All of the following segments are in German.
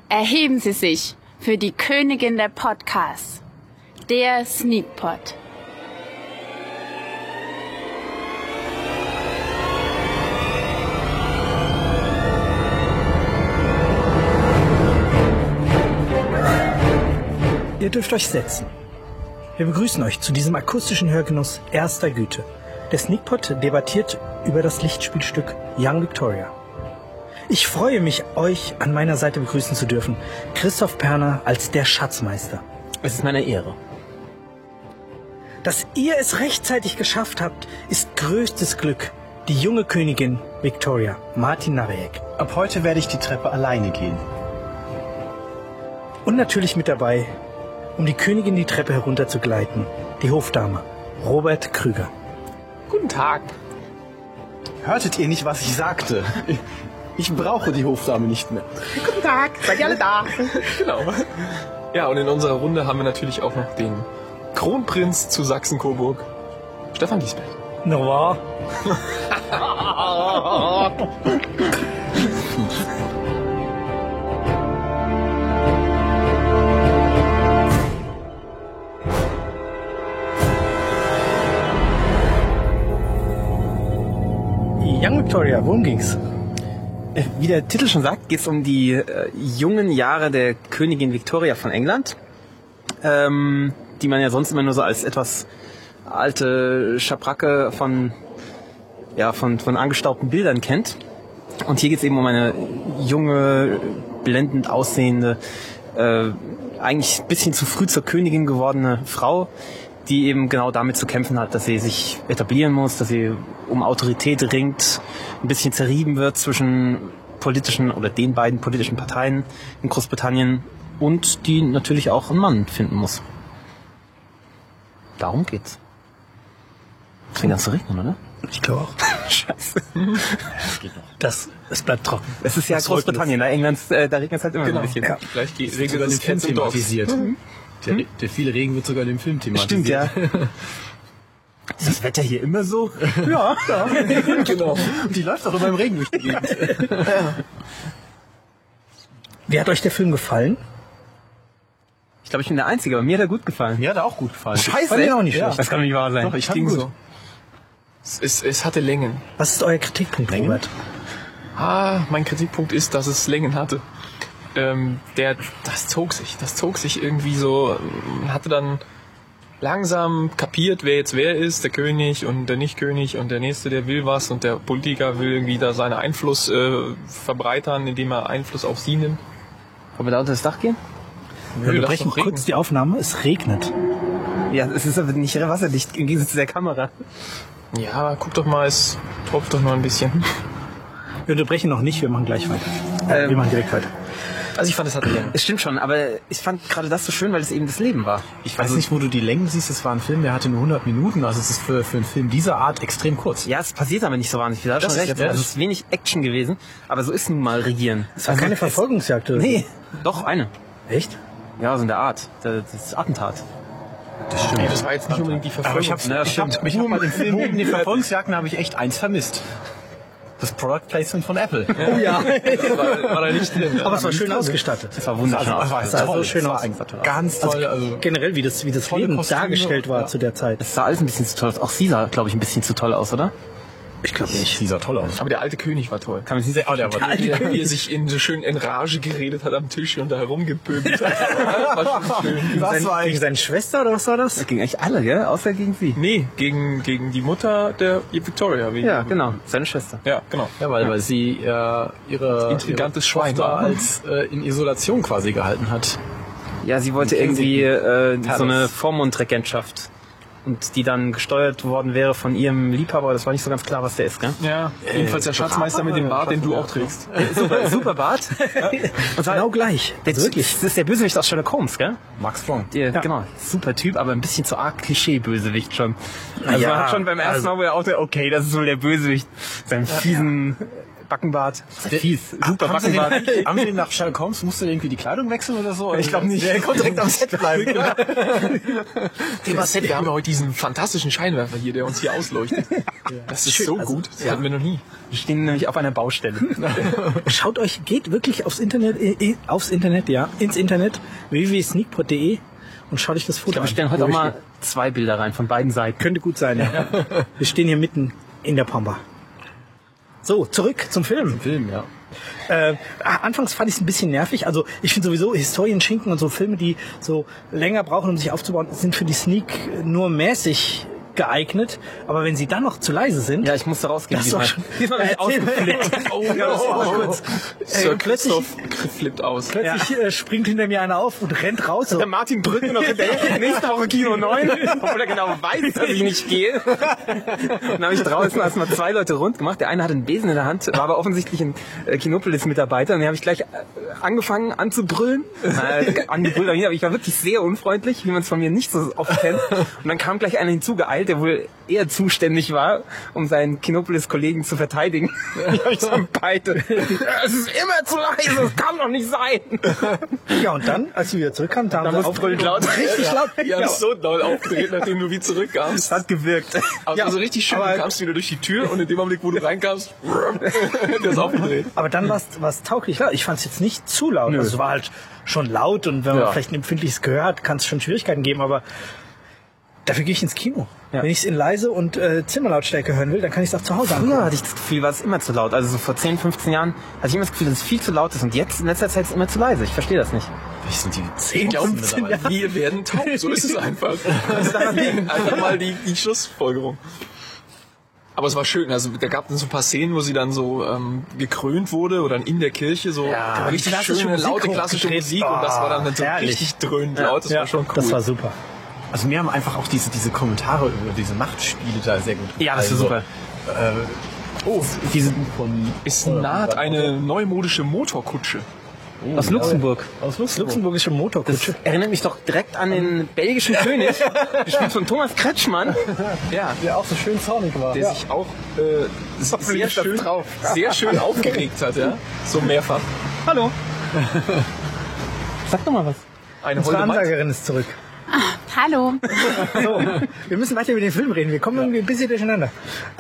Erheben Sie sich für die Königin der Podcasts, der Sneakpot. Ihr dürft euch setzen. Wir begrüßen euch zu diesem akustischen Hörgenuss erster Güte. Der Sneakpot debattiert über das Lichtspielstück Young Victoria. Ich freue mich, euch an meiner Seite begrüßen zu dürfen. Christoph Perner als der Schatzmeister. Es ist meine Ehre. Dass ihr es rechtzeitig geschafft habt, ist größtes Glück. Die junge Königin Victoria, Martin Narejek. Ab heute werde ich die Treppe alleine gehen. Und natürlich mit dabei, um die Königin die Treppe herunter zu gleiten, die Hofdame, Robert Krüger. Guten Tag. Hörtet ihr nicht, was ich sagte? Ich brauche die Hofdame nicht mehr. Guten Tag. Seid ihr alle da? Genau. Ja, und in unserer Runde haben wir natürlich auch noch den Kronprinz zu Sachsen-Coburg, Stefan Giesbert. Noir. Young Victoria, worum ging's? Wie der Titel schon sagt, geht es um die jungen Jahre der Königin Victoria von England, die man ja sonst immer nur so als etwas alte Schabracke von angestaubten Bildern kennt. Und hier geht es eben um eine junge, blendend aussehende, eigentlich ein bisschen zu früh zur Königin gewordene Frau, die eben genau damit zu kämpfen hat, dass sie sich etablieren muss, dass sie um Autorität ringt, ein bisschen zerrieben wird zwischen politischen oder den beiden politischen Parteien in Großbritannien und die natürlich auch einen Mann finden muss. Darum geht's. Es fängt an zu regnen, oder? Ich glaube auch. Scheiße. Es bleibt trocken. Es ist ja Großbritannien, England, da regnet es halt immer ein bisschen. Ja. Gleich geht Wird sogar in dem Film thematisiert. Der viele Regen wird sogar in dem Film thematisiert. Stimmt, ja. Ist das Wetter hier immer so? Ja. Genau. Und die läuft auch immer im Regen durch die Gegend. Wie hat euch der Film gefallen? Ich glaube, ich bin der Einzige, aber mir hat er gut gefallen. Mir hat er auch gut gefallen. Scheiße, Fand ich auch nicht ja. schlecht. Das kann doch nicht wahr sein. Doch, ich Ging fand so. Es hatte Längen. Was ist euer Kritikpunkt, Robert? Mein Kritikpunkt ist, dass es Längen hatte. Das zog sich irgendwie so, hatte dann langsam kapiert, wer jetzt wer ist, der König und der Nicht-König und der Nächste, der will was und der Politiker will irgendwie da seinen Einfluss verbreitern, indem er Einfluss auf sie nimmt. Wollen wir da unter das Dach gehen? Wir unterbrechen kurz die Aufnahme. Es regnet. Ja, es ist aber nicht wasserdicht im Gegensatz zu der Kamera. Ja, guck doch mal, es tropft doch nur ein bisschen. Wir unterbrechen noch nicht, wir machen gleich weiter. Wir machen direkt weiter. Also ich fand, es hatte Längen. Es stimmt schon, aber ich fand gerade das so schön, weil es eben das Leben war. Ich weiß nicht, wo du die Längen siehst. Es war ein Film, der hatte nur 100 Minuten. Also es ist für einen Film dieser Art extrem kurz. Ja, es passiert aber nicht so wahnsinnig viel. Da hast Das schon ist recht. jetzt Also es ist wenig Action gewesen, aber so ist nun mal Regieren. Es war keine Verfolgungsjagd. Oder? Nee, doch, eine. Echt? Ja, so in der Art. Das Attentat. Das stimmt. Nee, das war jetzt nicht unbedingt die Verfolgung. Aber ich hab bei den Filmen in den Verfolgungsjagden habe ich echt eins vermisst. Das Product Placement von Apple. Oh ja. war da nicht drin. Aber es war schön ausgestattet. Das war wunderschön. Es sah so schön aus. Ganz toll. Also Generell, wie das tolle Leben Kostüme, dargestellt war ja. zu der Zeit. Es sah alles ein bisschen zu toll aus. Auch sie sah, glaube ich, ein bisschen zu toll aus, oder? Ich glaube nicht. die sah toll aus. Aber der alte König war toll. Kann man sich nicht sagen. Wie er sich so schön in Rage geredet hat am Tisch und da herumgepöbelt hat. War schon schön. Gegen seine Schwester oder was war das? Gegen eigentlich alle, gell? Außer gegen sie. Nee, gegen die Mutter der Victoria. Ja, genau. Seine Schwester. Ja, genau. Ja, weil sie ihre Intrigantes Schwein Tochter war. als in Isolation quasi gehalten hat. Ja, sie wollte irgendwie so eine Vormundregentschaft. Und die dann gesteuert worden wäre von ihrem Liebhaber. Das war nicht so ganz klar, was der ist, gell? Ja, jedenfalls der Schatzmeister mit dem Bart, den du auch trägst. Super Bart. Und Genau gleich. Also wirklich. Das ist der Bösewicht aus Sherlock Holmes, gell? Max Strong. Genau. Super Typ, aber ein bisschen zu arg Klischee-Bösewicht schon. Also Ja, man hat schon beim ersten Mal, wo er auch okay, das ist wohl der Bösewicht. Seinem fiesen Backenbart. Fies. Super Haben Sie Backenbart. den nach Sherlock Holmes, musste der irgendwie die Kleidung wechseln oder so? Ich glaube nicht. Der konnte direkt am Set bleiben. Thema Set, wir haben ja heute diesen fantastischen Scheinwerfer hier, der uns hier ausleuchtet. Das ist so gut, das hatten wir noch nie. Wir stehen nämlich auf einer Baustelle. Schaut euch, geht wirklich ins Internet, www.sneakpot.de und schaut euch das Foto Wir an. stellen heute auch mal 2 Bilder rein von beiden Seiten. Könnte gut sein, ja. Wir stehen hier mitten in der Pampa. So, zurück zum Film. Film, ja. Anfangs fand ich es ein bisschen nervig. Also ich finde sowieso Historienschinken und so Filme, die so länger brauchen, um sich aufzubauen, sind für die Sneak nur mäßig geeignet. Aber wenn sie dann noch zu leise sind... Ja, ich musste rausgehen. Das ist doch schon... Diesmal bin ich ausgeflippt. Oh, ja, kurz. Sir plötzlich- Christoph flippt aus. Plötzlich springt hinter mir einer auf und rennt raus. So. Der Martin drückt noch hinterher. Nächste Woche Kino 9, obwohl er genau weiß, dass ich nicht gehe. Dann habe ich draußen erstmal 2 Leute rund gemacht. Der eine hatte einen Besen in der Hand, war aber offensichtlich ein Kinopolis-Mitarbeiter. Und den habe ich gleich angefangen anzubrüllen. Angebrüllt, aber ich war wirklich sehr unfreundlich, wie man es von mir nicht so oft kennt. Und dann kam gleich einer hinzugeeilt, der wohl eher zuständig war, um seinen Kinopolis-Kollegen zu verteidigen. Ich so beide. Es ist immer zu leise, es kann doch nicht sein. Ja, und dann, als wir wieder zurückkamen, da haben Da sie muss brüllen laut. richtig laut. Die haben so doll aufgedreht, nachdem du wie zurückkamst. Hat gewirkt. Also Ja, so richtig schön, aber- du kamst wieder durch die Tür und in dem Augenblick, wo du reinkamst, der ist aufgedreht. Aber dann war es tauglich laut. Ich fand es jetzt nicht zu laut. Also es war halt schon laut und wenn man Ja. vielleicht ein empfindliches Gehör hat, kann es schon Schwierigkeiten geben, aber dafür gehe ich ins Kino. Ja. Wenn ich es in leise und Zimmerlautstärke hören will, dann kann ich es auch zu Hause Früher angucken. hatte ich das Gefühl, war es immer zu laut. Also so vor 10, 15 Jahren hatte ich immer das Gefühl, dass es viel zu laut ist. Und jetzt in letzter Zeit ist es immer zu leise. Ich verstehe das nicht. Vielleicht sind die 10, 15 Jahre. Wir werden taub, so ist es einfach. Das ist einfach mal die Schlussfolgerung. Aber es war schön, also da gab es so ein paar Szenen, wo sie dann so gekrönt wurde oder dann in der Kirche so richtig klassische schöne, Musik laute klassische hochgedreht. Musik und das war dann so herrlich. richtig dröhnend laut, das war schon cool. Das war super. Also mir haben einfach auch diese Kommentare über diese Machtspiele da sehr gut gefallen. Ja, das ist super. Oh, Diese von es naht eine neumodische Motorkutsche. Aus Luxemburg. aus Luxemburgische Motorkutsche. Erinnert mich doch direkt an den belgischen König, gespielt von Thomas Kretschmann. Ja, Der auch so schön zornig war. der sich auch sehr schön aufgeregt hat, ja. So mehrfach. Hallo. Sag doch mal was. Eine Unsere holde Maid. Ansagerin ist zurück. Hallo. So, wir müssen weiter über den Film reden. Wir kommen irgendwie ein bisschen durcheinander.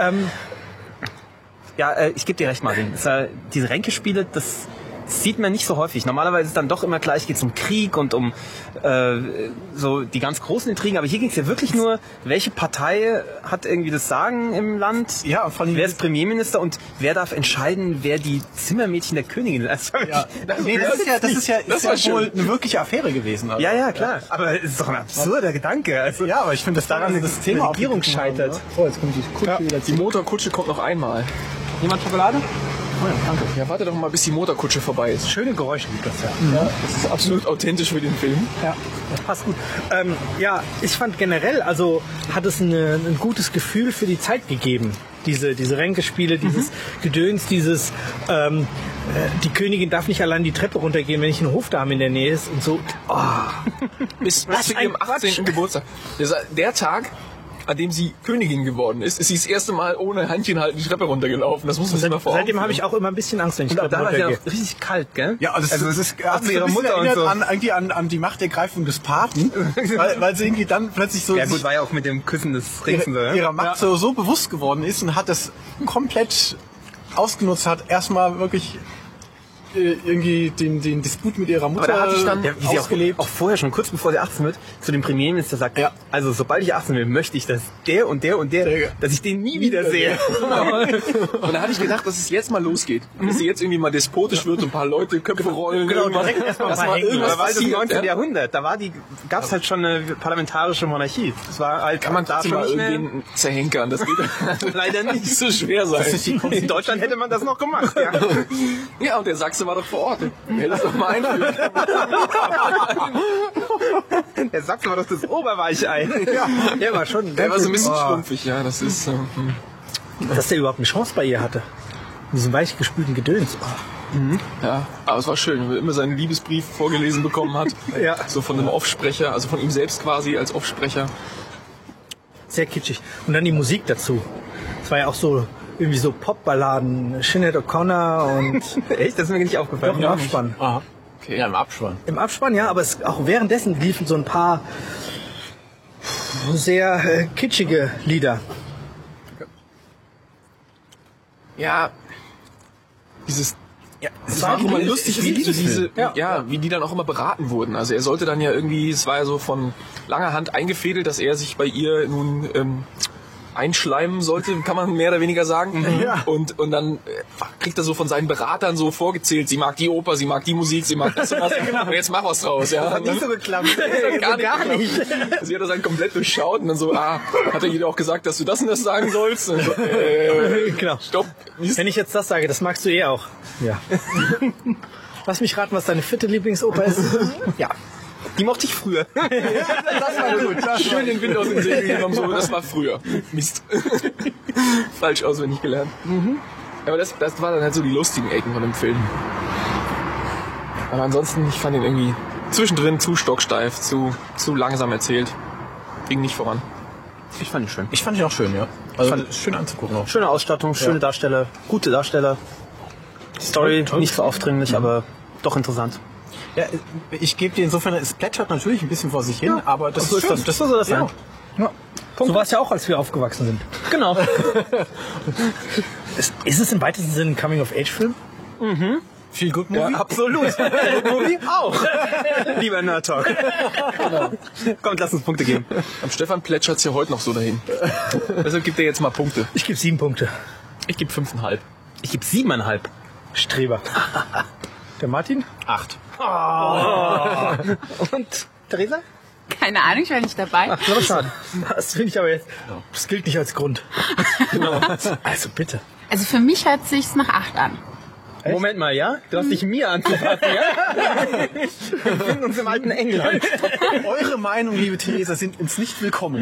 Ja, ich gebe dir recht, Martin. Diese Ränkespiele, das sieht man nicht so häufig. Normalerweise ist es dann doch immer gleich, geht es um Krieg und um so die ganz großen Intrigen. Aber hier ging es ja wirklich nur, welche Partei hat irgendwie das Sagen im Land? Ja, und vor allem wer ist Premierminister und wer darf entscheiden, wer die Zimmermädchen der Königin ist? Also Ja, das ist ja wohl eine wirkliche Affäre gewesen. Also. ja, klar. Aber es ist doch ein absurder Gedanke. Also, Ja, aber ich finde, dass daran das Thema die Regierung scheitert. Oh, jetzt kommt die Kutsche wieder Die Motorkutsche kommt noch einmal. Jemand Schokolade? Ja, warte doch mal, bis die Motorkutsche vorbei ist. Schöne Geräusche gibt das ja. Ja, das ist absolut authentisch für den Film. Ja, das passt gut. Ja, ich fand generell, also hat es ein gutes Gefühl für die Zeit gegeben. Diese Ränkespiele, dieses Gedöns, dieses die Königin darf nicht allein die Treppe runtergehen, wenn nicht eine Hofdame in der Nähe ist und so. Oh, Bis zu ein ihrem 18. Quatsch. Geburtstag. Der Tag, an dem sie Königin geworden ist, ist sie das erste Mal ohne Handchen halten die Treppe runtergelaufen. Das muss man sich mal vor Augen seitdem habe ich führen. auch immer ein bisschen Angst, wenn ich Da war es ja runtergehe. noch richtig kalt, gell? Ja, also es ist hat sie ihre Mutter und so. irgendwie an die Machtergreifung des Paten, weil sie irgendwie dann plötzlich so Ja gut, sich war ja auch mit dem Küssen des Rings so, ja? ihrer Macht so bewusst geworden ist und hat das komplett ausgenutzt, hat erstmal wirklich irgendwie den Disput mit ihrer Mutter da hatte ich dann- Ja, wie sie ausgelebt. auch vorher schon, kurz bevor sie 18 wird, zu dem Premierminister sagt, Ja. also sobald ich 18 bin, möchte ich, dass der und der und der, dass ich den nie wieder sehe. Und da hatte ich gedacht, dass es jetzt mal losgeht. Dass sie jetzt irgendwie mal despotisch wird, ein paar Leute Köpfe rollen. Genau, irgendwas. direkt erstmal Dass mal mal hängen. irgendwas Das war das passiert, 19. ja. Jahrhundert, da gab es halt schon eine parlamentarische Monarchie. Das war halt, Kann man da trotzdem schon mal nicht mehr- irgendwen zerhenkern. Das geht leider nicht. nicht so schwer sein. In Deutschland hätte man das noch gemacht. Ja. Ja, und der Sachse war doch vor Ort. Der hätte das doch mal einführen. Der Sachsen war doch das Oberweichei. Der war schon. Der war so ein bisschen schrumpfig, ja. Das ist. Dass der überhaupt eine Chance bei ihr hatte. In diesem weichgespülten Gedöns. Ja, aber es war schön, weil er immer seinen Liebesbrief vorgelesen bekommen hat. Ja. So von einem Offsprecher, also von ihm selbst quasi als Offsprecher. Sehr kitschig. Und dann die Musik dazu. Es war ja auch so irgendwie so Popballaden, Sinead O'Connor und Echt? Das ist mir nicht aufgefallen. doch im Abspann. Aha. Okay. Ja, im Abspann. Im Abspann, ja, aber auch währenddessen liefen so ein paar sehr kitschige Lieder. Ja, dieses... Ja, Es war auch immer lustig, wie so diese, Ja. wie die dann auch immer beraten wurden. Also er sollte dann ja irgendwie, es war ja so von langer Hand eingefädelt, dass er sich bei ihr nun einschleimen sollte, kann man mehr oder weniger sagen. Ja. Und dann kriegt er so von seinen Beratern so vorgezählt, sie mag die Oper, sie mag die Musik, sie mag das und das. Und jetzt mach was draus. Ja. Das hat nicht so geklappt. Das hat gar nicht. Sie hat das dann komplett durchschaut und dann so, hat er dir auch gesagt, dass du das und das sagen sollst? Und so, Genau. stopp. Wenn ich jetzt das sage, das magst du eh auch. Ja. Lass mich raten, was deine 4. Lieblingsoper ist. Ja. Die mochte ich früher. Das war gut. Schön den Wind aus den Segeln genommen. So, das war früher. Mist. Falsch auswendig gelernt. Aber das war dann halt so die lustigen Ecken von dem Film. Aber ansonsten, ich fand ihn irgendwie zwischendrin zu stocksteif, zu langsam erzählt. Ging nicht voran. Ich fand ihn schön. Ich fand ihn auch schön, ja. Also schön anzugucken auch. Schöne Ausstattung, schöne Darsteller, gute Darsteller. Story nicht so aufdringlich, aber doch interessant. Ja, ich gebe dir insofern, es plätschert natürlich ein bisschen vor sich hin, aber das so ist ist schön. das. So soll das sein. Ja. So war es ja auch, als wir aufgewachsen sind. Genau. Ist es im weitesten Sinne ein Coming-of-Age-Film? Viel Good Movie. Ja, absolut. Movie auch. Lieber Nerd Talk. Genau. Kommt, lass uns Punkte geben. Am Stefan plätschert's ja heute noch so dahin. Deshalb gibt er jetzt mal Punkte. Ich gebe 7 Punkte. Ich gebe 5,5. Ich gebe 7,5. Streber. Der Martin? 8. Und Theresa? Keine Ahnung, ich war nicht dabei. Das war schade. Das finde ich aber jetzt. Das gilt nicht als Grund. Genau. Also bitte. Also für mich hört es sich nach 8 an. Echt? Moment mal, ja? Du hast dich mir anzupassen, ja? Wir befinden uns im alten England. Eure Meinung, liebe Theresa, sind uns nicht willkommen.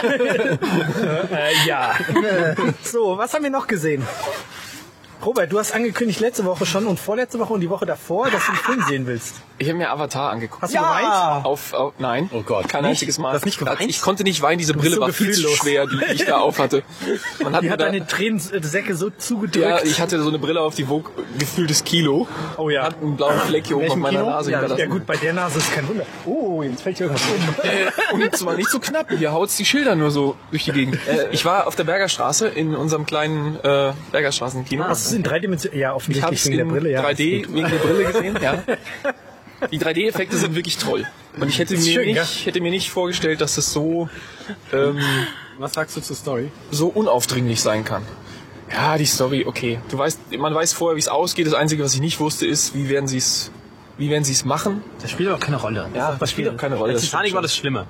Ja. So, was haben wir noch gesehen? Robert, du hast angekündigt letzte Woche schon und vorletzte Woche und die Woche davor, dass du den Film sehen willst. Ich habe mir Avatar angeguckt. Hast du geweint? Nein. Oh Gott. Kein einziges Mal. Du hast nicht geweint? Ich konnte nicht weinen, diese bist Brille so war viel zu gefühllos. schwer, die ich da auf hatte. Man hat Die mir hat da, deine Tränensäcke so zugedrückt. ja, ich hatte so eine Brille auf, die wog gefühltes Kilo. Oh ja. Hat einen blauen Fleck hier oben auf Welchem meiner Kino? Nase Ja, hinterlassen. ja gut, bei der Nase ist kein Wunder. Oh, jetzt fällt hier irgendwas um. Und zwar nicht so knapp. Hier haut's die Schilder nur so durch die Gegend. Ich war auf der Bergerstraße in unserem kleinen Bergerstraßenkino. Hast du es in 3 Dimensionen? Ja, Ich offensichtlich habe es wegen der in Brille, ja. 3D wegen der Brille gesehen. Ja. Die 3D-Effekte sind wirklich toll. Und ich hätte ist mir, schön, hätte mir nicht vorgestellt, dass es so Was sagst du zur Story? so unaufdringlich sein kann. Ja, die Story, okay. Man weiß vorher, wie es ausgeht. Das Einzige, was ich nicht wusste, ist, wie werden sie es machen. Das spielt auch keine Rolle. Ja, das spielt auch keine Rolle. Bei Das Titanic stimmt war das Schlimme.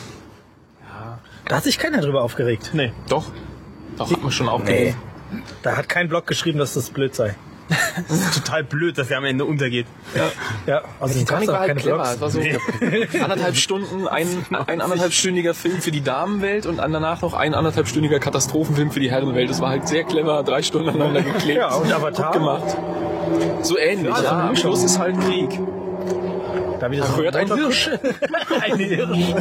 Da hat sich keiner drüber aufgeregt. Nee. Doch, hat man schon aufgeregt. Da hat kein Blog geschrieben, dass das blöd sei. Das ist total blöd, dass er am Ende untergeht. Ja, also Titanic war halt keine clever. Blogs. Es war so 1,5 Stunden, ein 1,5-stündiger Film für die Damenwelt und danach noch ein 1,5-stündiger Katastrophenfilm für die Herrenwelt. Das war halt sehr clever, 3 Stunden aneinander geklebt. Ja, und Avatar? Gut gemacht. So ähnlich, Ja, ja. Am Mischung. Schluss ist halt Krieg. Da wieder so Hört ein Hirsch. Ein Hirsch.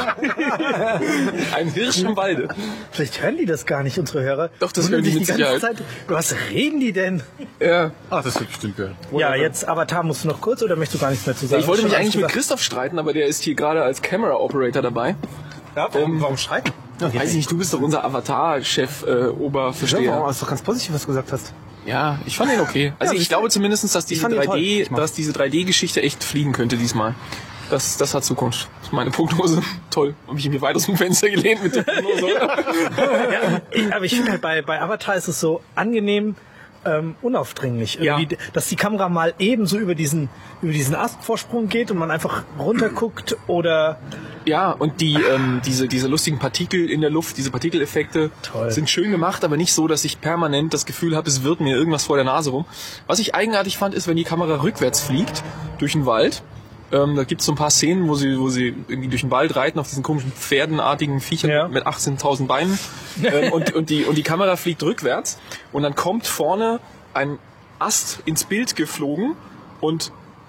Ein Hirsch im Walde. Vielleicht hören die das gar nicht, unsere Hörer. Doch, das Wundern hören die sich mit ganze Sicherheit. Zeit. Was reden die denn? Ja. Ach, das wird bestimmt gehört. Ja, jetzt Avatar musst du noch kurz oder möchtest du gar nichts mehr zu sagen? Ich wollte Schon mich alles eigentlich mit gesagt. Christoph streiten, aber der ist hier gerade als Camera Operator dabei. Ja, warum streiten? Weiß ich nicht, du bist doch unser Avatar-Chef, Oberversteher. Warum hast du doch ganz positiv, was du gesagt hast? Ja, ich fand den okay. Also ich glaube zumindest, dass diese fand ihn toll. 3D, dass diese 3D-Geschichte echt fliegen könnte diesmal. Das hat Zukunft. Das ist meine Prognose. Toll. Habe ich mir weit aus dem Fenster gelehnt mit der Prognose. Aber ich finde halt bei Avatar ist es so angenehm unaufdringlich. Irgendwie, dass die Kamera mal eben so über diesen Astvorsprung geht und man einfach runterguckt oder... Ja, und diese lustigen Partikel in der Luft, diese Partikeleffekte Toll. sind schön gemacht, aber nicht so, dass ich permanent das Gefühl habe, es wird mir irgendwas vor der Nase rum. Was ich eigenartig fand, ist, wenn die Kamera rückwärts fliegt durch den Wald. Da gibt es so ein paar Szenen, wo sie irgendwie durch den Wald reiten auf diesen komischen pferdenartigen Viechern mit 18.000 Beinen und die Kamera fliegt rückwärts und dann kommt vorne ein Ast ins Bild geflogen und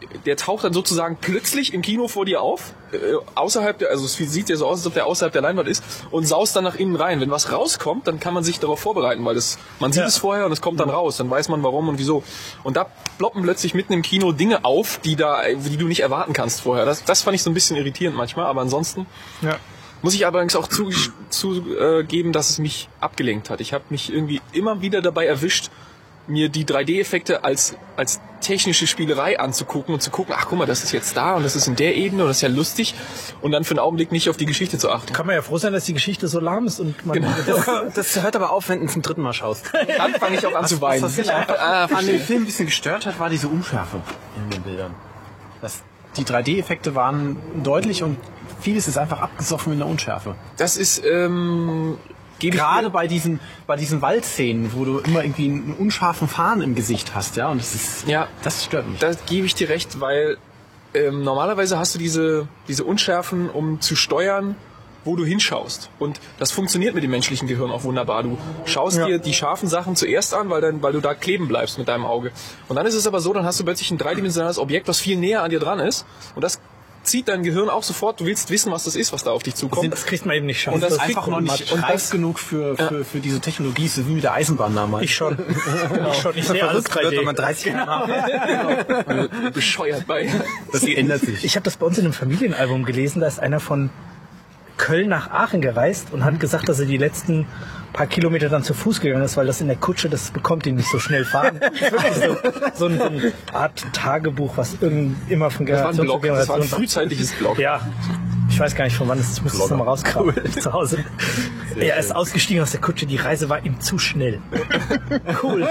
der taucht dann sozusagen plötzlich im Kino vor dir auf, außerhalb der, also es sieht ja so aus, als ob der außerhalb der Leinwand ist und saust dann nach innen rein. Wenn was rauskommt, dann kann man sich darauf vorbereiten, weil man sieht es vorher und es kommt dann raus, dann weiß man warum und wieso. Und da ploppen plötzlich mitten im Kino Dinge auf, die du nicht erwarten kannst vorher. Das fand ich so ein bisschen irritierend manchmal, aber ansonsten muss ich allerdings auch zugeben, dass es mich abgelenkt hat. Ich habe mich irgendwie immer wieder dabei erwischt, mir die 3D-Effekte als technische Spielerei anzugucken und zu gucken, ach guck mal, das ist jetzt da und das ist in der Ebene und das ist ja lustig und dann für einen Augenblick nicht auf die Geschichte zu achten. Kann man ja froh sein, dass die Geschichte so lahm ist und man... Genau. Das hört aber auf, wenn du zum dritten Mal schaust. Dann fange ich auch an zu weinen. Was mich an dem Film ein bisschen gestört hat, war diese Unschärfe in den Bildern. Die 3D-Effekte waren deutlich und vieles ist einfach abgesoffen in der Unschärfe. Das ist... Gerade bei diesen Waldszenen, wo du immer irgendwie einen unscharfen Fahren im Gesicht hast, ja, und das stört mich. Da gebe ich dir recht, weil normalerweise hast du diese Unschärfen, um zu steuern, wo du hinschaust. Und das funktioniert mit dem menschlichen Gehirn auch wunderbar. Du schaust dir die scharfen Sachen zuerst an, weil du da kleben bleibst mit deinem Auge. Und dann ist es aber so, dann hast du plötzlich ein dreidimensionales Objekt, was viel näher an dir dran ist. Und das zieht dein Gehirn auch sofort, du willst wissen, was das ist, was da auf dich zukommt. Das kriegt man eben nicht scharf. Und das ist einfach noch nicht reif genug für diese Technologie, so wie mit der Eisenbahn damals. Ich schon. Ich sehe alles 3D. Wenn man 30 Jahre Bescheuert bei. Das ändert sich. Ich habe das bei uns in einem Familienalbum gelesen, da ist einer von Köln nach Aachen gereist und hat gesagt, dass er die letzten paar Kilometer dann zu Fuß gegangen ist, weil das in der Kutsche, das bekommt ihn nicht so schnell fahren. so eine Art Tagebuch, was immer von Generation zu Generation... Das war ein frühzeitliches Blog. Ja, ich weiß gar nicht von wann es ist, ich muss das nochmal rauskramen zu Hause. Er ist ausgestiegen aus der Kutsche, die Reise war ihm zu schnell. Cool.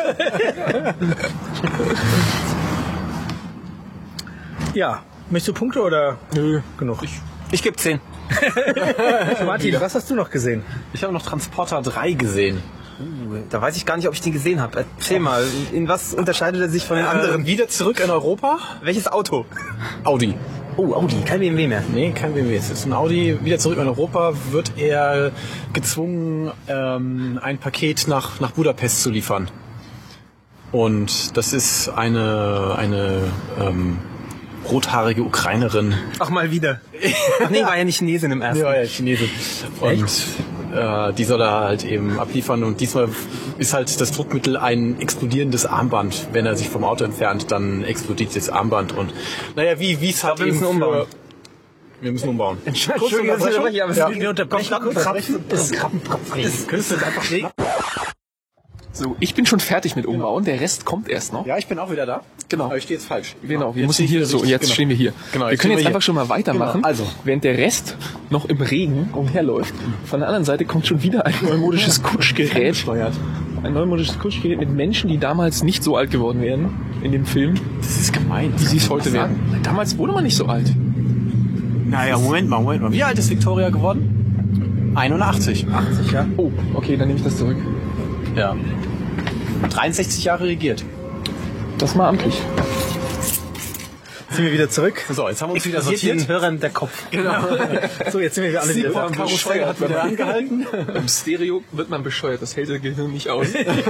Ja, möchtest du Punkte oder? Nö, genug. Ich gebe 10. Martin, was hast du noch gesehen? Ich habe noch Transporter 3 gesehen. Da weiß ich gar nicht, ob ich den gesehen habe. Erzähl mal, in was unterscheidet er sich von den anderen? Wieder zurück in Europa. Welches Auto? Audi. Oh, Audi, kein BMW mehr. Nee, kein BMW. Es ist ein Audi. Wieder zurück in Europa wird er gezwungen, ein Paket nach Budapest zu liefern. Und das ist eine rothaarige Ukrainerin. Ach, mal wieder. Ach nee, war ja nicht Chinesin im ersten. Ja, war ja Chinesin. Und die soll er halt eben abliefern. Und diesmal ist halt das Druckmittel ein explodierendes Armband. Wenn er sich vom Auto entfernt, dann explodiert das Armband. Und naja, wie es halt wir müssen umbauen. Wir müssen umbauen. Entschuldigung, Wir unterbrechen kurz. Könntest du das einfach legen? So, ich bin schon fertig mit Umbauen, der Rest kommt erst noch. Ja, ich bin auch wieder da. Genau. Aber ich stehe jetzt falsch. Genau, wir müssen hier so, jetzt stehen wir hier. Genau, wir können jetzt hier. einfach schon mal weitermachen, Genau, also. während der Rest noch im Regen umherläuft. Von der anderen Seite kommt schon wieder ein neumodisches Kutschgerät. Ein neumodisches Kutschgerät mit Menschen, die damals nicht so alt geworden wären in dem Film, Das ist gemein. wie sie es heute werden. Damals wurde man nicht so alt. Naja, Moment mal. Wie alt ist Victoria geworden? 81. 80, ja. Oh, okay, dann nehme ich das zurück. Ja. 63 Jahre regiert. Das mal amtlich. Sind wir wieder zurück? So, jetzt haben wir uns wieder Sortiert sortiert. den Hörern der Kopf. Genau. So, jetzt sind wir alle wieder da. Karussell hat wieder angehalten. Im Stereo wird man bescheuert, das hält das Gehirn nicht aus.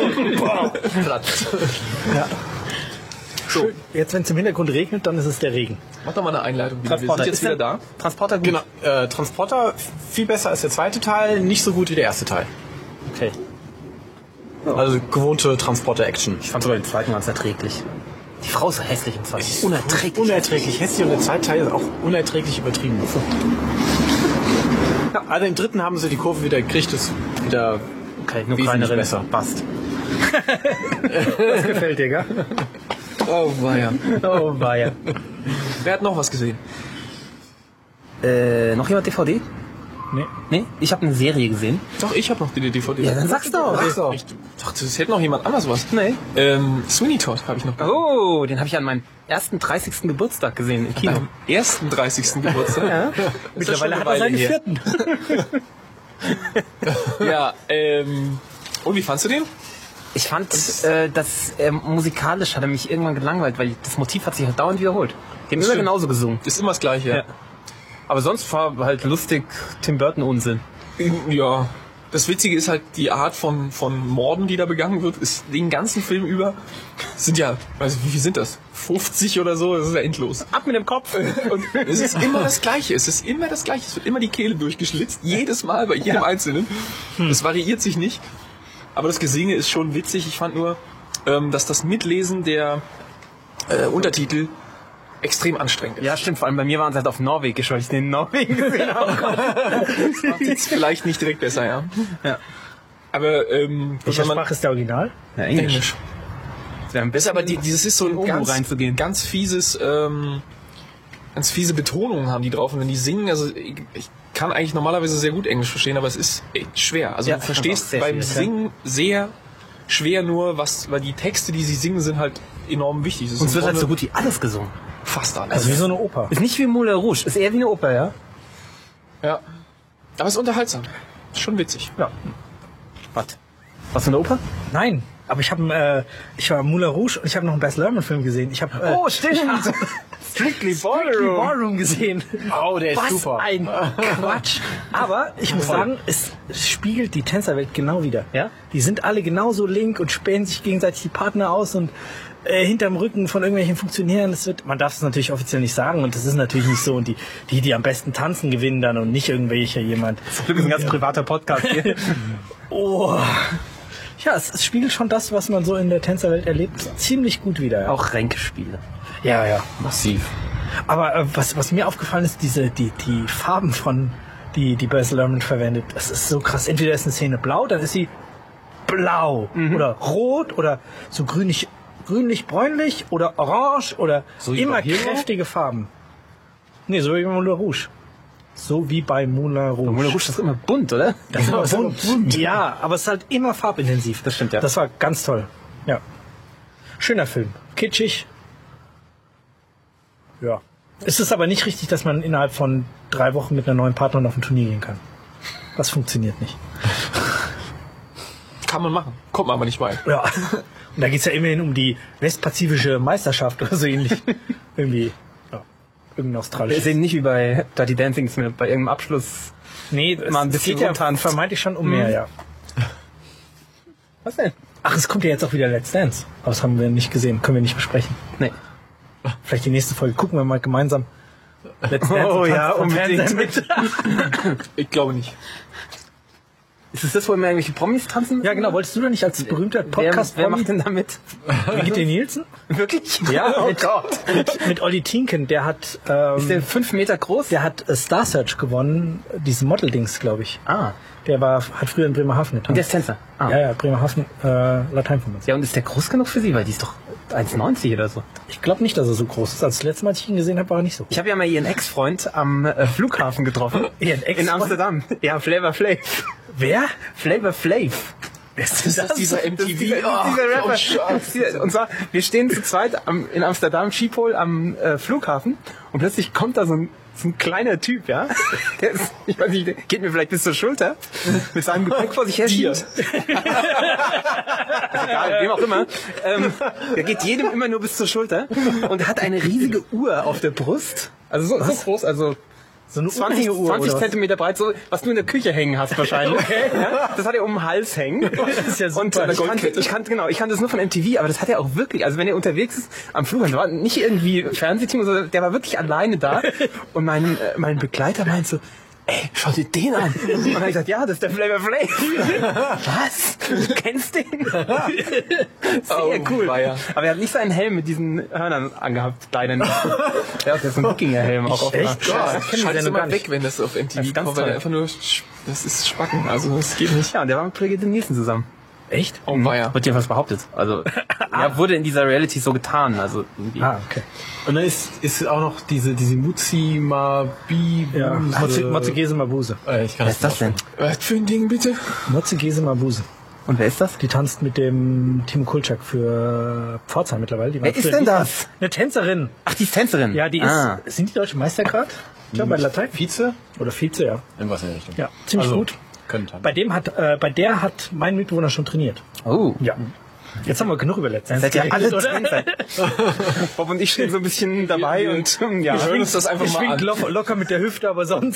Ja. So, jetzt wenn es im Hintergrund regnet, dann ist es der Regen. Mach doch mal eine Einleitung. Wir Transporter. sind jetzt wieder da. Transporter gut. Genau. Transporter viel besser als der zweite Teil, nicht so gut wie der erste Teil. Okay. Also gewohnte Transporter-Action. Ich fand sogar den zweiten ganz erträglich. Die Frau ist so hässlich im zweiten. Unerträglich. Unerträglich hässlich und der zweite Teil ist auch unerträglich übertrieben. Ja, also im dritten haben sie die Kurve wieder gekriegt, ist wieder Okay, nur wesentlich kleinere besser. Passt. Das gefällt dir, gell? Oh, weia. Oh, war ja. Wer hat noch was gesehen? Noch jemand DVD? Nee. Nee? Ich habe eine Serie gesehen. Doch, ich habe noch die DVD. Ja, dann sag's doch. Ich dachte, es hätte noch jemand anders was. Nee. Sweeney Todd habe ich noch gesehen. Oh, den habe ich an meinem ersten 30. Geburtstag gesehen im Kino. Am ersten 30. Geburtstag. Ja. Mittlerweile hat er seinen vierten. Ja, und wie fandst du den? Ich fand, musikalisch hat er mich irgendwann gelangweilt, weil das Motiv hat sich halt dauernd wiederholt. Die haben immer stimmt. genauso gesungen. Ist immer das Gleiche, ja. Aber sonst war halt lustig Tim Burton Unsinn. Ja. Das Witzige ist halt, die Art von Morden, die da begangen wird, ist den ganzen Film über, sind ja, also wie viel sind das? 50 oder so, das ist ja endlos. Ab mit dem Kopf. Und es ist immer das Gleiche. Es wird immer die Kehle durchgeschlitzt. Jedes Mal bei jedem Einzelnen. Es variiert sich nicht. Aber das Gesinge ist schon witzig. Ich fand nur, dass das Mitlesen der Untertitel extrem anstrengend ist. Ja, stimmt. Vor allem bei mir waren es halt auf Norwegisch, weil ich den in Norwegen gesehen habe. Das macht jetzt vielleicht nicht direkt besser, ja. Ja. Aber Welche Sprache ist der Original? Ja, Englisch. Das wäre am Das ist besten, aber dieses ist so ein Omo reinzugehen. ganz fiese Betonungen haben die drauf. Und wenn die singen, also ich kann eigentlich normalerweise sehr gut Englisch verstehen, aber es ist echt schwer. Also Ja, du ich kann verstehst auch sehr beim viel, Singen sehr schwer nur, weil die Texte, die sie singen, sind halt enorm wichtig. Das ist Und es im wird halt so Grunde gut wie alles gesungen. fast alles. Also wie so eine Oper. Ist nicht wie Moulin Rouge, ist eher wie eine Oper, ja? ja. Aber es ist unterhaltsam. Ist schon witzig. Ja. Was? Was für eine Oper? Nein, aber ich war Moulin Rouge und ich habe noch einen Baz Luhrmann-Film gesehen. Ich habe Oh, stimmt! Strictly Ballroom gesehen. Oh, der ist Was super. ein Quatsch. Aber ich muss sagen, es spiegelt die Tänzerwelt genau wider. Ja? Die sind alle genauso link und spähen sich gegenseitig die Partner aus und hinterm Rücken von irgendwelchen Funktionären. Man darf es natürlich offiziell nicht sagen und das ist natürlich nicht so. Und die am besten tanzen, gewinnen dann und nicht irgendwelcher jemand. Zum Glück ist ein ganz privater Podcast hier. Oh. Ja, es spiegelt schon das, was man so in der Tänzerwelt erlebt, ziemlich gut wider. Ja. Auch Ränkespiele. Ja, ja. Massiv. Aber was mir aufgefallen ist, die Farben von die Baz Luhrmann verwendet, das ist so krass. Entweder ist eine Szene blau, dann ist sie blau oder rot oder so grünlich-bräunlich oder orange oder So wie immer bei Hero? kräftige Farben. Nee, so wie bei Moulin Rouge. So wie bei Moulin Rouge. Moulin Rouge ist immer bunt, oder? Das ist immer bunt. Ja, aber es ist halt immer farbintensiv. Das stimmt, ja. Das war ganz toll. Ja. Schöner Film. Kitschig. Ja. Es ist aber nicht richtig, dass man innerhalb von 3 Wochen mit einer neuen Partnerin auf ein Turnier gehen kann. Das funktioniert nicht. Kann man machen. Kommt man aber nicht bei. Ja. Und da geht's ja immerhin um die westpazifische Meisterschaft oder so ähnlich. Irgendwie. Ja. Irgendein Wir australisches. sehen nicht wie bei Dirty Dancing, dass wir bei irgendeinem Abschluss... Nee, mal ein es bisschen geht ja rumtanzt. vermeintlich schon um mehr, ja. Was denn? Ach, es kommt ja jetzt auch wieder Let's Dance. Aber das haben wir nicht gesehen. Können wir nicht besprechen. Nee. Vielleicht die nächste Folge gucken wir mal gemeinsam. Let's Dance Oh und ja, tanzen vom unbedingt. Fernseher mit. Ich glaube nicht. Ist es das, wo immer irgendwelche Promis tanzen? Ja, genau. Wolltest du da nicht als berühmter Podcast Wer macht denn damit? Brigitte Nielsen? Wirklich? Ja, oh mit, Gott. mit Olli Tinken. Der hat, Ist der 5 Meter groß? der hat Star Search gewonnen. Diese Model-Dings, glaube ich. Ah. Der hat früher in Bremerhaven Und der getanzt. ist Tänzer? Ah. Ja, Bremerhaven, Lateinformation. Ja, und ist der groß genug für sie? Weil die ist doch 1,90 oder so. Ich glaube nicht, dass er so groß ist. Als das letzte Mal, als ich ihn gesehen habe, war er nicht so groß. Ich habe ja mal ihren Ex-Freund am Flughafen getroffen. Ihren Ex-Freund? In Amsterdam. Ja, Flavor Flav. Wer? Flavor Flav. Wer ist Ist das dieser MTV? Dieser Rapper. Und zwar, wir stehen zu zweit in Amsterdam, Schiphol am Flughafen und plötzlich kommt da so ein kleiner Typ, ja? Der ist, ich weiß nicht, der geht mir vielleicht bis zur Schulter, mit seinem Gepäck vor sich her schiebt. Egal, wem auch immer. Der geht jedem immer nur bis zur Schulter und er hat eine riesige Uhr auf der Brust. Also so groß, also So eine 20 oder was? Zentimeter breit, so, was du in der Küche hängen hast wahrscheinlich. Okay. Ja, das hat er um den Hals hängen. Das ist ja super. Und ich kannte das nur von MTV, aber das hat er auch wirklich, also wenn er unterwegs ist am Flughafen, war nicht irgendwie Fernsehteam, sondern der war wirklich alleine da. Und mein Begleiter meint so, ey, schau dir den an. Und dann habe ich gesagt, ja, das ist der Flavor Flav. Was? Du kennst den? Sehr cool. weia. Aber er hat nicht seinen Helm mit diesen Hörnern angehabt, leider nicht. Ja, der ist ein Wikinger-Helm auch auf. Echt? Ja, Das kenn ich schalt ja es noch gar immer nicht. weg, wenn das auf Das MTV ist ganz kommt, weil toll. der einfach nur, das ist Spacken, also das geht nicht. Ja, und der war mit Brigitte Nielsen zusammen. Echt? Oh, weia. Wird dir was behauptet? Also, ja, wurde in dieser Reality so getan. Also, irgendwie. Ah, okay. Und dann ist auch noch diese Mutzi Mabi. Ja. Motze Gese Mabuse. Ich kann Wer ist das denn? Was für ein Ding, bitte? Motze Gese Mabuse. Und wer ist das? Die tanzt mit dem Timo Kulczak für Pforzheim mittlerweile. Die war Wer ist früher denn die- das? Eine Tänzerin. Ach, die ist Tänzerin. Ja, die ist. Ah. Sind die deutsche Meister gerade? Ich glaube bei Latein. Vize? Oder Vize, ja. Irgendwas in der Richtung. Ja, ziemlich Also, gut. Könnte. Bei der hat mein Mitbewohner schon trainiert. Oh. Ja. Jetzt haben wir genug über Let's Dance Seid ihr alle geredet, oder? Tänzer? Bob und ich stehen so ein bisschen dabei und ja. Wir hören uns das einfach Ich mal schwing an. locker mit der Hüfte, aber sonst.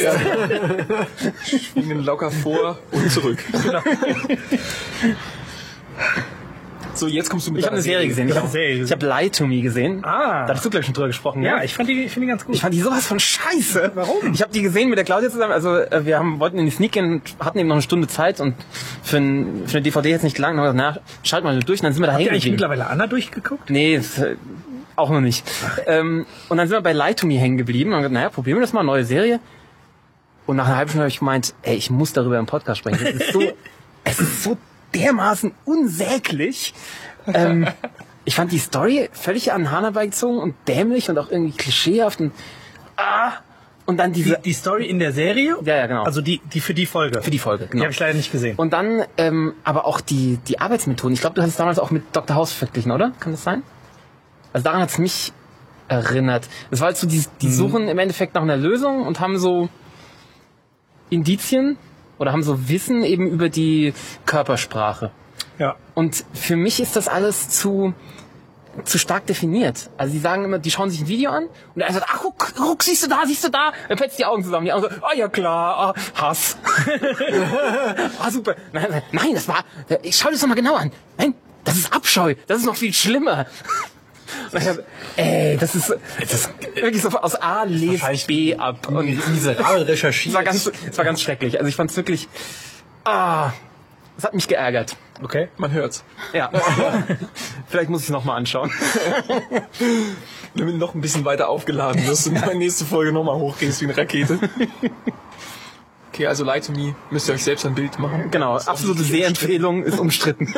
Schwingen locker vor und zurück. So, jetzt kommst du mit Ich habe eine Serie gesehen. Ich habe Lie to Me gesehen. Ah. Da hattest du gleich schon drüber gesprochen. Ja, ne? ich finde die ganz gut. Ich fand die sowas von scheiße. Warum? Ich habe die gesehen mit der Claudia zusammen. Also wir wollten in die Sneak gehen und hatten eben noch eine Stunde Zeit und für eine DVD jetzt nicht lang. Dann haben wir gesagt, na, schalt mal durch. Und dann sind wir da Habt ihr hängen eigentlich geblieben. mittlerweile Anna durchgeguckt? Nee, auch noch nicht. Und dann sind wir bei Lie to Me hängen geblieben und haben gesagt, naja, probieren wir das mal, neue Serie. Und nach einer halben Stunde habe ich gemeint, ey, ich muss darüber im Podcast sprechen. Es ist so dermaßen unsäglich. Ich fand die Story völlig an Hahn herbeigezogen und dämlich und auch irgendwie klischeehaft und dann diese... Die Story in der Serie? Ja, genau. Also die für die Folge? Für die Folge, genau. Die habe ich leider nicht gesehen. Und dann aber auch die Arbeitsmethoden. Ich glaube, du hast es damals auch mit Dr. House verglichen, oder? Kann das sein? Also daran hat es mich erinnert. Es war halt so, die suchen im Endeffekt nach einer Lösung und haben so Indizien oder haben so Wissen eben über die Körpersprache. Ja. Und für mich ist das alles zu stark definiert. Also die sagen immer, die schauen sich ein Video an und er sagt, ach guck, siehst du da? Er petzt die Augen zusammen. Die anderen so, ja klar, Hass. Super. Nein, das war, schau dir das doch mal genau an. Nein, das ist Abscheu. Das ist noch viel schlimmer. Und ich hab, das ist wirklich so aus A lest B ab. Und miserabel recherchiert. Es war ganz schrecklich. Also ich fand es wirklich, es hat mich geärgert. Okay. Man hört's. Ja. Vielleicht muss ich es nochmal anschauen. Damit du noch ein bisschen weiter aufgeladen wirst und in der nächsten Folge nochmal hochgehst wie eine Rakete. Okay, also Lie to Me, müsst ihr euch selbst ein Bild machen. Genau, absolute Sehempfehlung, ist umstritten.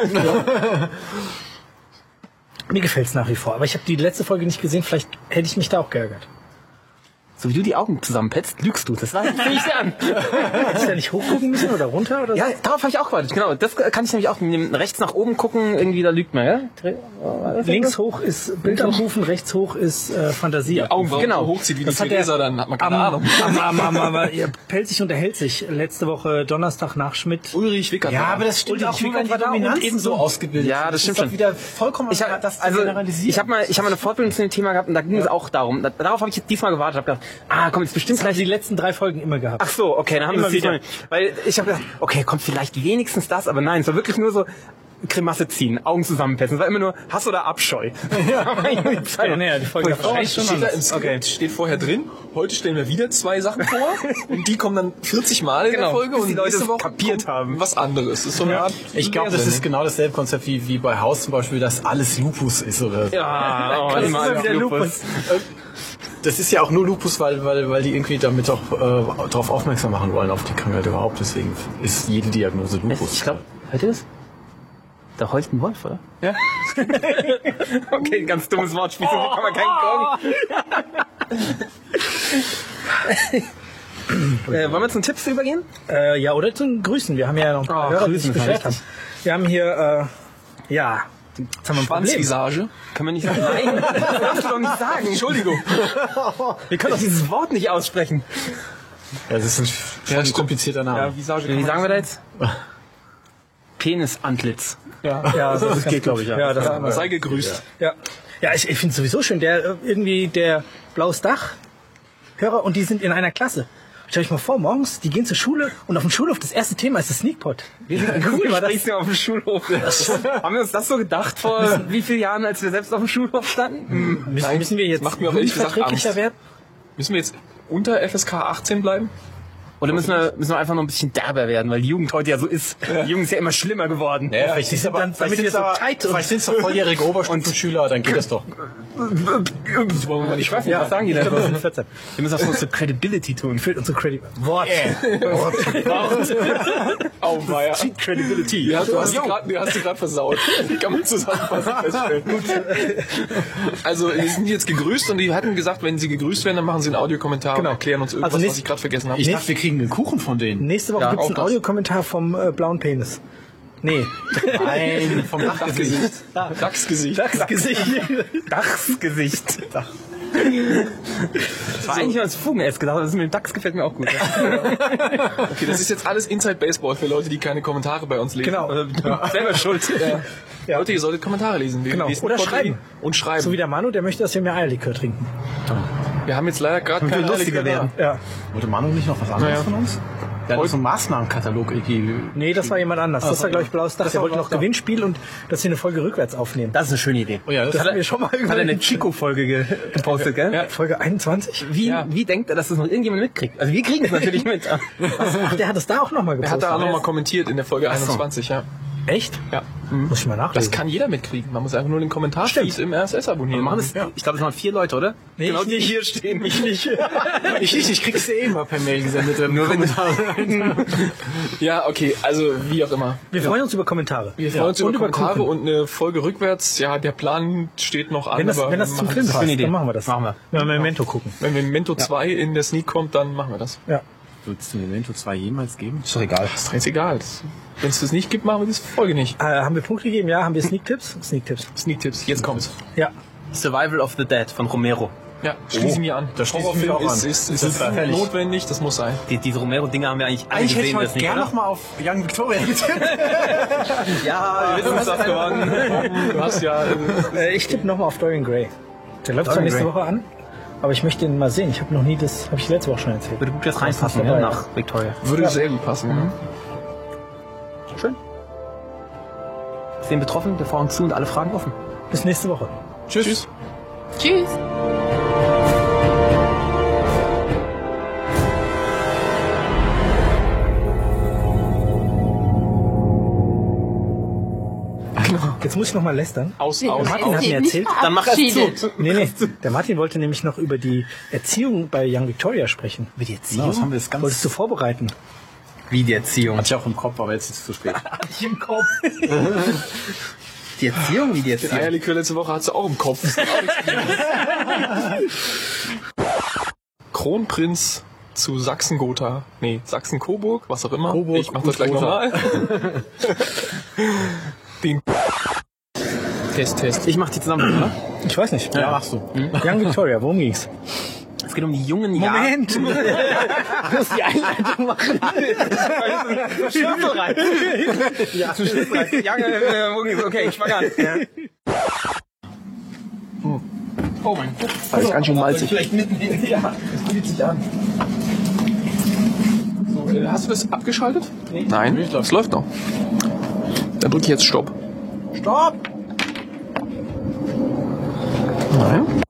Mir gefällt's nach wie vor. Aber ich habe die letzte Folge nicht gesehen. Vielleicht hätte ich mich da auch geärgert. So wie du die Augen zusammenpetzt, lügst du. Das sehe ich dir an. Hätte ich da nicht hochgucken müssen oder runter? Oder so? Ja, darauf habe ich auch gewartet. Genau, das kann ich nämlich auch. Rechts nach oben gucken, irgendwie da lügt man, ja? Links hoch ist Bild abrufen, rechts hoch ist Fantasie. Augen, Genau. hochzieht wie die Das hat Theresa, dann hat man keine Ahnung. Aber ihr pellt sich und erhält sich. Letzte Woche Donnerstag nach Schmidt. Ulrich Wickert. Ja, aber das stimmt auch nur, weil die Dominanz ebenso ausgebildet. Ja, das stimmt ist doch schon. wieder vollkommen Ich habe mal eine Fortbildung zu dem Thema gehabt und da ging es auch darum. Darauf habe ich jetzt diesmal gewartet. Habe gedacht, komm, jetzt bestimmt Das haben gleich die letzten 3 Folgen immer gehabt. Ach so, okay, dann haben wir es Immer diesmal. Weil ich habe gedacht, okay, kommt vielleicht wenigstens das, aber nein, es war wirklich nur so Grimasse ziehen, Augen zusammenpressen. Es war immer nur Hass oder Abscheu. Die Folge davor ist schon Steht da anders. im Skript, steht vorher drin, heute stellen wir wieder 2 Sachen vor und die kommen dann 40 Mal in der Genau, Folge bis und die Leute nächste es Woche kapiert kommt haben. was anderes. Das ist so eine Art Ich glaube, das ist genau dasselbe Konzept wie bei Haus zum Beispiel, dass alles Lupus ist oder so. Ja, Das ist immer immer wieder Lupus. Das ist ja auch nur Lupus, weil die irgendwie damit auch darauf aufmerksam machen wollen, auf die Krankheit überhaupt. Deswegen ist jede Diagnose Lupus. Ich glaube, hört ihr das? Da heult ein Wolf, oder? Ja. Okay, ganz dummes Wortspiel, so kann man keinen Gong. Wollen wir zum Tipps übergehen? Ja, oder zum Grüßen. Wir haben ja noch ein paar Hörer, die sich Grüßen, beschwert haben. richtig. Wir haben hier, jetzt haben wir ein Problem. Schwanzvisage. Können wir nicht sagen? Nein, das darfst du doch nicht sagen. Entschuldigung. Wir können doch dieses Wort nicht aussprechen. Ja, das ist ein komplizierter Name. Visage. Wie sagen wir da jetzt? Penisantlitz. Ja, das geht, glaube ich. Ja, das Sei gegrüßt. Ja, ich finde es sowieso schön. Der Blaues Dach Hörer und die sind in einer Klasse. Stell euch mal vor, morgens, die gehen zur Schule und auf dem Schulhof das erste Thema ist das Sneakpot. Cool, war das auf dem Schulhof. Haben wir uns das so gedacht vor wie vielen Jahren, als wir selbst auf dem Schulhof standen? Müssen wir jetzt macht mir auch ehrlich gesagt jugendverträglicher Angst. werden? Müssen wir jetzt unter FSK 18 bleiben? Oder müssen wir einfach noch ein bisschen derber werden, weil die Jugend heute ja so ist. Die Jugend ist ja immer schlimmer geworden. Ja, vielleicht sind dann- damit wir so tight und- vielleicht sind es doch volljährige Oberstufenschüler, dann geht das doch. Ich weiß nicht, was sagen die denn? Ich glaub, das sind 14. Wir müssen auch so zur Credibility tun. Fehlt unsere Wort. Oh, weia. Cheat Credibility. Ja, du hast sie gerade versaut. Kann man zusammenfassend feststellen. Also, die sind jetzt gegrüßt und die hatten gesagt, wenn sie gegrüßt werden, dann machen sie einen Audiokommentar und erklären uns irgendwas, Also was ich gerade vergessen habe. Ich dachte, wir kriegen einen Kuchen von denen. Nächste Woche Ja, gibt's auch einen das. Audiokommentar vom blauen Penis. Nee. Nein, vom Dachgesicht. Dachsgesicht. Das Gesicht. Dachsgesicht. Das war eigentlich nur als Fugen-S gedacht, das mit dem Dachs gefällt mir auch gut. Okay, das ist jetzt alles Inside Baseball für Leute, die keine Kommentare bei uns lesen. Genau. Selber schuld. Leute, ihr solltet Kommentare lesen. Wir Genau. lesen Oder Podcast schreiben. Und schreiben. So wie der Manu, der möchte, dass wir mehr Eierlikör trinken. Wir haben jetzt leider gerade Wir keine lustiger Eierlikör werden. da. Ja. Wollte Manu nicht noch was anderes von uns? Der hat so einen Maßnahmenkatalog irgendwie. Nee, das war jemand anders. Das war, glaube ich, Blaues Dach. Der wollte noch Gewinnspiel und dass wir eine Folge rückwärts aufnehmen. Das ist eine schöne Idee. Oh ja, Das hatten wir schon mal Hat er überlegt. eine Chico-Folge gepostet, gell? Ja. Folge 21? Wie denkt er, dass das noch irgendjemand mitkriegt? Also wir kriegen es natürlich mit. Ach, der hat es da auch nochmal Er gepostet. hat da auch nochmal kommentiert in der Folge 21, ja. Echt? Ja. Muss ich mal nachlesen. Das kann jeder mitkriegen. Man muss einfach nur den Kommentarfeed im RSS abonnieren. Wir machen das, ich glaube, das waren 4 Leute, oder? Nee, genau, ich die nicht. hier stehen. Ich nicht. Ich krieg's dir immer per Mail gesendet. Nur wenn Ja, okay, also wie auch immer. Wir freuen uns über Kommentare. Wir freuen uns und über Kommentare Kuchen. und eine Folge rückwärts. Ja, der Plan steht noch an. Wenn das, aber wenn das wir zum machen Film das. passt, Idee. dann machen wir das. Machen wir. Wenn wir Memento gucken. Wenn Memento 2 in der Sneak kommt, dann machen wir das. Ja. Würdest du Memento 2 jemals geben? Ist doch egal. Ist jetzt egal. Wenn es das nicht gibt, machen wir diese Folge nicht. Haben wir Punkte gegeben? Ja. Haben wir Sneak-Tipps? Sneak-Tipps. Sneak-Tipps, jetzt kommt's. Ja. Survival of the Dead von Romero. Ja, schließen wir an. Da schließe ich mich Horrorfilm auch an. ist Das ist fertig. notwendig, das muss sein. Diese Romero-Dinger haben wir eigentlich alle Eigentlich hätte ich gesehen. heute das nicht, gerne oder? noch mal auf Young Victoria getippt. Ja, wir wissen, was das gewonnen. Du hast ja... Ich tippe nochmal auf Dorian Gray. Der läuft zwar Dorian nächste Gray. Woche an, aber ich möchte ihn mal sehen. Ich habe noch nie das, habe ich letzte Woche schon erzählt. Würde gut jetzt reinpassen, dabei, ja, nach Victoria. Würde sehr gut passen. Ja. Schön. Sehen betroffen, wir fahren zu und alle Fragen offen. Bis nächste Woche. Tschüss. Tschüss. Jetzt muss ich noch mal lästern. Aus. Martin hat mir erzählt. Dann mach erst zu. Nee. Der Martin wollte nämlich noch über die Erziehung bei Young Victoria sprechen. Wie die Erziehung? Das haben wir jetzt ganz... Wolltest du vorbereiten? Wie die Erziehung? Hatte ich auch im Kopf, aber jetzt ist es zu spät. Ich im Kopf. Die Erziehung? Wie die Den Erziehung? Eierlikör letzte Woche hat sie auch im Kopf. Kronprinz zu Sachsen-Gotha. Nee, Sachsen-Coburg, was auch immer. Coburg Ich mach das und gleich Gotha. nochmal. Den Test. Ich mach die zusammen, oder? Ich weiß nicht. Ja, machst du. Young Victoria, worum ging's? Es geht um die jungen Jahre. Moment! Du musst die Einleitung machen. Schlüsselreich. Ja, Schlüsselreich. Okay, ich fang an. Oh mein Gott. Das ist ganz schön malzig. Vielleicht mitnehmen. Ja, das fühlt sich an. So, hast du das abgeschaltet? Nein, es läuft noch. Dann drücke ich jetzt Stopp. Stopp! Nein.